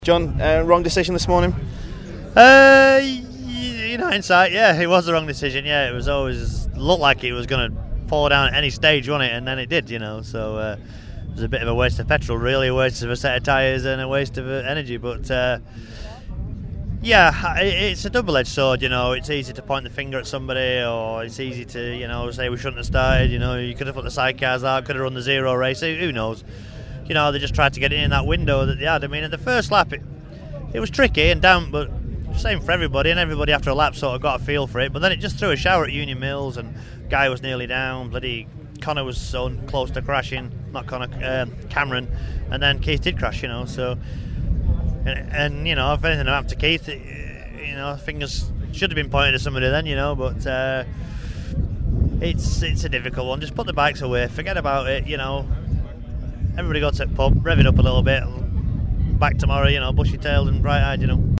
John, wrong decision this morning? In hindsight, yeah, it was the wrong decision. Yeah, it was always looked like it was going to fall down at any stage, wasn't it? And then it did, So it was a bit of a waste of petrol, really, a waste of a set of tyres and a waste of energy. But yeah, it's a double-edged sword. It's easy to point the finger at somebody, or it's easy to say we shouldn't have started. You could have put the sidecars out, could have run the zero race. Who knows? They just tried to get it in that window that they had. I mean, at the first lap, it was tricky and damp, but same for everybody, and everybody after a lap sort of got a feel for it. But then it just threw a shower at Union Mills, and Guy was nearly down. Bloody Connor was so close to crashing. Not Connor, Cameron, and then Keith did crash. So, and if anything happened to Keith, fingers should have been pointed at somebody then. But it's a difficult one. Just put the bikes away, forget about it. Everybody go to the pub, rev it up a little bit, back tomorrow, bushy-tailed and bright-eyed,